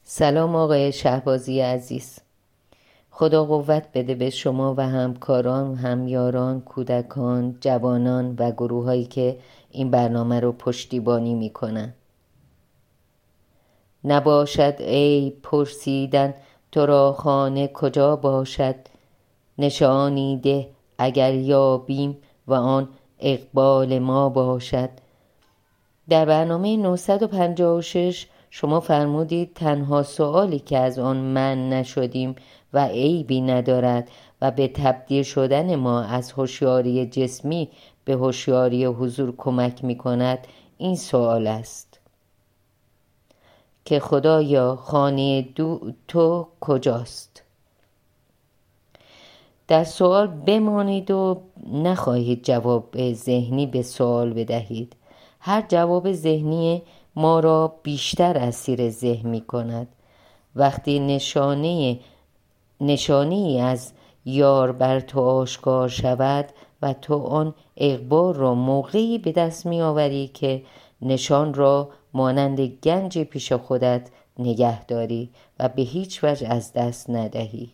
سلام آقای شهبازی عزیز. خدا قوت بده به شما و همکاران، همیاران، کودکان، جوانان و گروه هایی که این برنامه رو پشتیبانی میکنن. نباشد ای پرسیدن تو را خانه کجا باشد، نشانی ده اگر یابیم و آن اقبال ما باشد. در برنامه 956 شما فرمودید تنها سؤالی که از آن من نشدیم و عیبی ندارد و به تبدیل شدن ما از هوشیاری جسمی به هوشیاری حضور کمک می کند این سؤال است که خدایا خانه تو کجاست؟ در سؤال بمانید و نخواهید جواب ذهنی به سؤال بدهید. هر جواب ذهنی ما را بیشتر اسیر ذهن می کند. وقتی نشانه از یار بر تو آشکار شود و تو آن اقبال را موقعی به دست می آوری که نشان را مانند گنج پیش خودت نگه داری و به هیچ وجه از دست ندهی.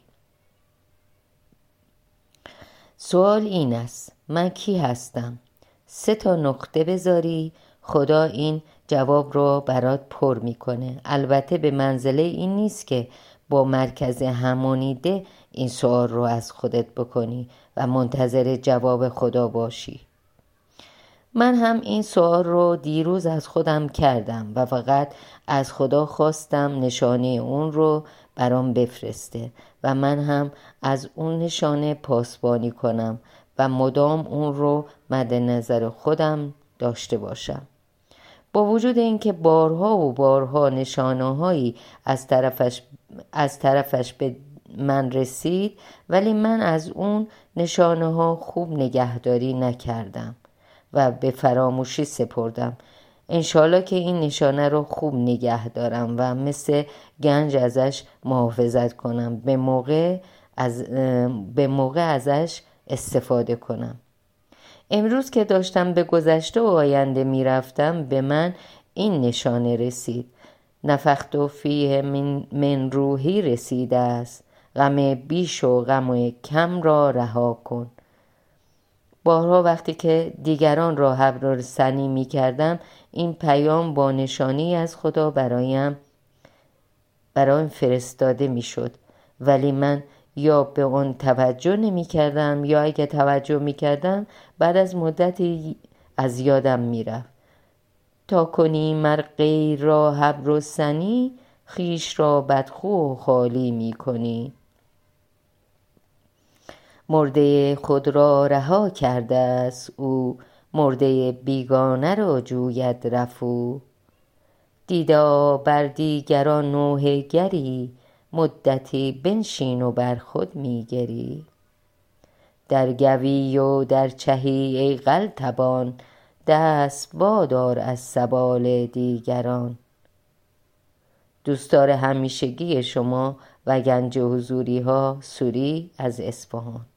سوال این است: من کی هستم؟ 3 نقطه بذاری، خدا این جواب را برات پر میکنه. البته به منزله این نیست که با مرکز همانیده این سوال رو از خودت بکنی و منتظر جواب خدا باشی. من هم این سوال رو دیروز از خودم کردم و فقط از خدا خواستم نشانه اون رو برام بفرسته و من هم از اون نشانه پاسبانی کنم و مدام اون رو مد نظر خودم داشته باشم. با وجود اینکه بارها و بارها نشانه‌هایی از طرفش به من رسید، ولی من از اون نشانه‌ها خوب نگهداری نکردم و به فراموشی سپردم. انشالله که این نشانه رو خوب نگه دارم و مثل گنج ازش محافظت کنم، به موقع ازش استفاده کنم. امروز که داشتم به گذشته و آینده میرفتم به من این نشانه رسید: نفخت فیه من روحی رسیده است، غم بیش و غم کم را رها کن. بارها وقتی که دیگران را حبررسانی می کردم این پیام با نشانی از خدا برایم فرستاده می شد، ولی من یا به آن توجه نمی کردم یا اگه توجه می کردم بعد از مدتی از یادم می رفت. تا کنی مر غیر را حبررسانی، خویش را بدخو و خالی می کنی. مرده خود را رها کرده است او، مرده بیگانه را جوید رفو. دیدا بر دیگران نوحه گری، مدتی بنشین و بر خود میگری. در گوی و در چهی ای قلتبان، دست وادار از سبال دیگران. دوستدار همیشگی شما و گنج حضوری ها، سوری از اصفهان.